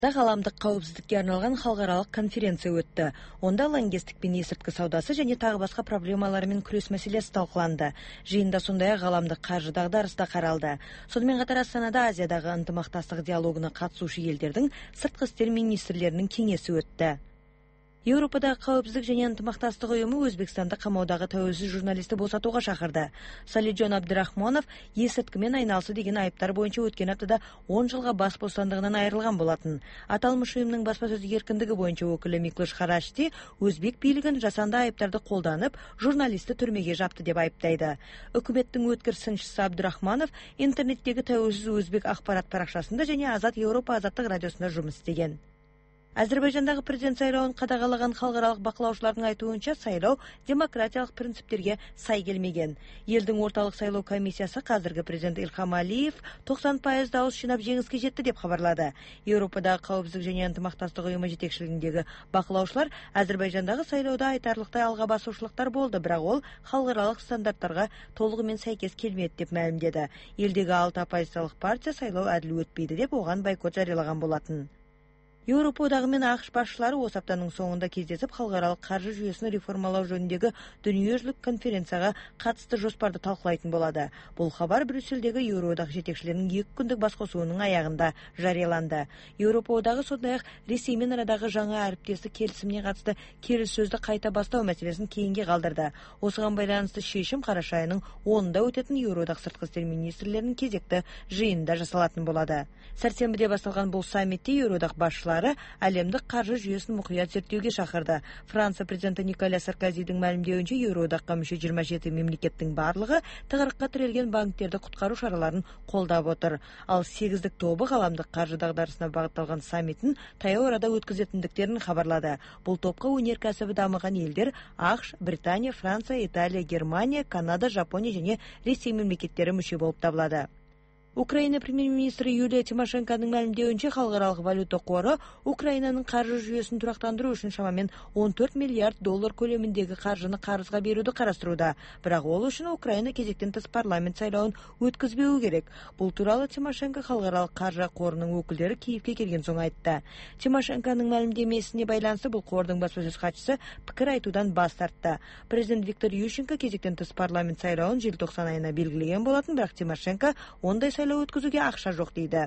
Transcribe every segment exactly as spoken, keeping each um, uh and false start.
Ғаламдық қауіпсіздікке арналған халықаралық конференция өтті. Онда лаңкестік пен есірткі саудасы және тағы басқа проблемалармен күрес мәселесі талқыланды. Жиында сондай-ақ ғаламдық қаржы дағдарысы да қаралды. Сонымен қатар Астанада Азиядағы ынтымақтастық диалогына қатысушы елдердің сыртқы істер министрлерінің кеңесі өтті. Еуропадағы қауіпсіздік және ынтымақтастық ұйымы Өзбекстанды қамаудағы тәуелсіз журналисті босатуға шақырды. Салиджон Абдрахмонов есірткімен айналысы деген айыптар бойынша өткен аптада он жылға бас бостандығынан айырылған болатын. Аталмыш ұйымның баспасөз еркіндігі бойынша өкілі Миклош Харашти өзбек билігін жасанды айыптарды қолданып, журналисті түрмеге жапты деп айыптайды. Үкіметтің өткір сыншысы Абдрахмонов интернеттегі тәуелсіз өзбек ақпарат парақшасында және Азат Еуропа азаттық радиосында жұмыс істеген. Әзірбайжандағы президент сайлауын қадағалаған халықаралық бақылаушылардың айтуынша сайлау демократиялық принциптерге сай келмеген. Елдің орталық сайлау комиссиясы қазіргі президент Ильхам Алиев тоқсан пайыз дауыс жинап жеңіске жетті деп хабарлады. Еуропадағы қауіпсіздік және ынтымақтастық ұйымы жетекшілігіндегі бақылаушылар Әзірбайжандағы сайлауда айтарлықтай алға басушылықтар болды, бірақ ол халықаралық стандарттарға толығымен сәйкес келмеді деп мәлімдеді. Елдегі алты оппозициялық партия сайлау әділ өтпейді деп оған бойкот жариялаған болатын. Еуропа одағы мен ақш басшылары осы аптаның соңында кездесіп, халықаралық қаржы жүйесін реформалау жөніндегі дүниежүзілік конференцияға қатысты жоспарды талқылайтын болады. Бұл хабар Брюссельдегі Еуроодақ жетекшілерінің екі күндік басқосуының аяғында жарияланды. Еуропа одағы сондай-ақ Ресеймен арадағы жаңа әріптестік келісіміне қатысты келіссөзді қайта бастау мәселесін кейінге қалдырды. Осыған байланысты шешім қараша айының онында өтетін Еуроодақ сыртқы істер министрлерінің кезекті жиынында жасалатын болады. Сәрсенбіде басталған бұл саммитте Еуроодақ басшылары әлемдік қаржы жүйесін мұқият зерттеуге шақырды. Франция президенті Николя Саркозидің мәлімдеуінше Еуроодаққа мүше жиырма жеті мемлекеттің барлығы тығырыққа тірелген банктерді құтқару шараларын қолдап отыр. Ал сегіздік тобы ғаламдық қаржы дағдарысына бағытталған саммитін таяу арада өткізетіндіктерін хабарлады. Бұл топқа өнеркәсібі дамыған елдер ақш, Британия, Франция, Италия, Германия, Канада, Жапония және Ресей мемлекеттері мүше болып табылады. Украина премьер-министрі Юлия Тимошенконың мәлімдеуінше халықаралық валюта қоры Украинаның қаржы жүйесін тұрақтандыру үшін шамамен он төрт миллиард доллар көлеміндегі қаржыны қарызға беруді қарастыруда. Бірақ ол үшін Украина кезектен тыс парламент сайлауын өткізбеуі керек. Бұл туралы Тимошенко халықаралық қаржы қорының өкілдері Киевке келген соң айтты. Тимошенконың мәлімдемесіне байланысты бұл қордың баспасөз хатшысы пікір айтудан бас тартты. Президент Виктор Ющенко кезектен тыс парламент сайлауын желтоқсан айына белгілеген болатын, бірақ Тимошенко ондай сайлау өткізуге ақша жоқ дейді.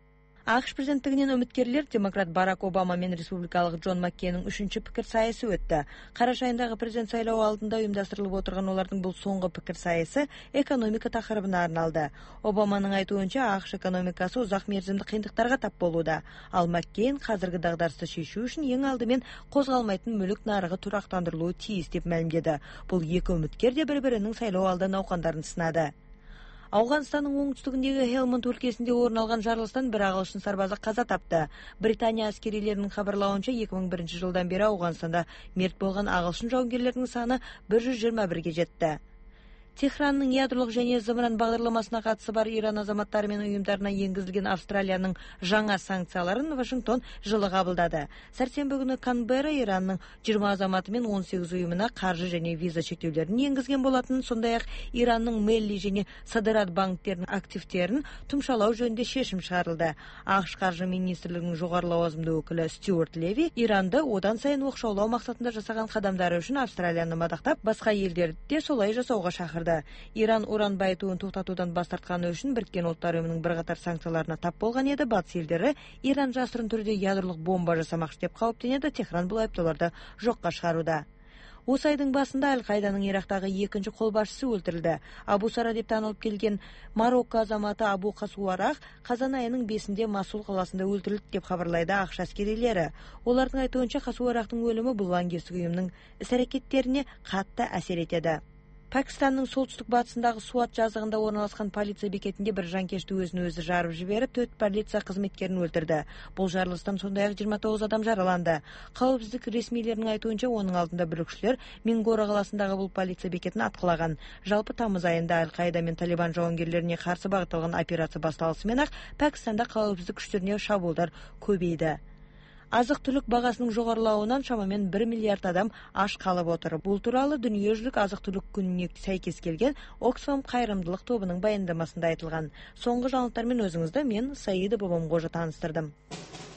ақш президенттігінен үміткерлер демократ Барак Обама мен республикалық Джон Маккейннің үшінші пікір сайысы өтті. Қараша айындағы президент сайлауы алдында ұйымдастырылып отырған олардың бұл соңғы пікір сайысы экономика тақырыбына арналды. Обаманың айтуынша ақш экономикасы ұзақ мерзімді қиындықтарға тап болуда. Ал Маккейн қазіргі дағдарысты шешу үшін ең алдымен қозғалмайтын мүлік нарығы тұрақтандырылуы тиіс деп мәлімдеді. Бұл екі үміткер де бір-бірінің сайлау алды науқандарын сынады. Ауғанстанның оңтүстігіндегі Хелманд өлкесінде орын алған жарылыстан бір ағылшын сарбазы қаза тапты. Британия әскерилерінің хабарлауынша екі мың бірінші жылдан бері Ауғанстанда мерт болған ағылшын жауынгерлерінің саны бір жүз жиырма бірге жетті. Техранның ядролық және зымыран бағдарламасына қатысы бар Иран азаматтары мен ұйымдарына енгізілген Австралияның жаңа санкцияларын Вашингтон жылы қабылдады. Сәрсенбі күні Канберра Иранның жиырма азаматы мен он сегіз ұйымына қаржы және виза шектеулерін енгізген болатын, сондай-ақ Иранның Мелли және Садырат банктерінің активтерін тұмшалау жөнінде шешім шығарылды. ақш қаржы министрлігінің жоғары лауазымды өкілі Стюарт Леви Иранды одан сайын оқшаулау мақсатында жасаған қадамдары үшін Австралияны мадақтап, басқа елдерді де солай жасауға шақырды. Иран уран байытуын тоқтатудан бас тартқаны үшін Біріккен ұлттар ұйымының бірқатар санкцияларына тап болған еді. Батыс елдері Иран жасырын түрде ядролық бомба жасамақшы деп қауіптенеді. Техран бұл айыптауларды жоққа шығаруда. Осы айдың басында Аль-Қайданың Ирактағы екінші қолбасшысы өлтірілді. Абу Сара деп танылып келген Марокко азаматы Абу Қасуарақ қазан айының бесінде Масул қаласында өлтірілді деп хабарлайды ақш әскерилері. Олардың айтуынша Қасуарақтың өлімі бұл лаңкестік ұйымның іс-әрекеттеріне қатты әсер етеді. Пәкістанның солтүстік батысындағы Суат жазығында орналасқан полиция бекетінде бір жанкешті өзін өзі жарып жіберіп, төрт полиция қызметкерін өлтірді. Бұл жарылыстан сондай-ақ жиырма тоғыз адам жараланды. Қауіпсіздік ресмилерінің айтуынша оның алдында бүлікшілер Мингора қаласындағы бұл полиция бекетін атқылаған. Жалпы тамыз айында Аль-Қайда мен Талибан жауынгерлеріне қарсы бағытталған операция басталысымен-ақ Пәкістанда қауіпсіздік күштеріне шабуылдар көбейді. Азық-түлік бағасының жоғарылауынан шамамен бір миллиард адам аш қалып отыр. Бұл туралы дүниежүзілік азық-түлік күніне сәйкес келген Оксфам қайырымдылық тобының баяндамасында айтылған. Соңғы жаңалықтармен өзіңізді мен Саида Бабамғожа таныстырдым.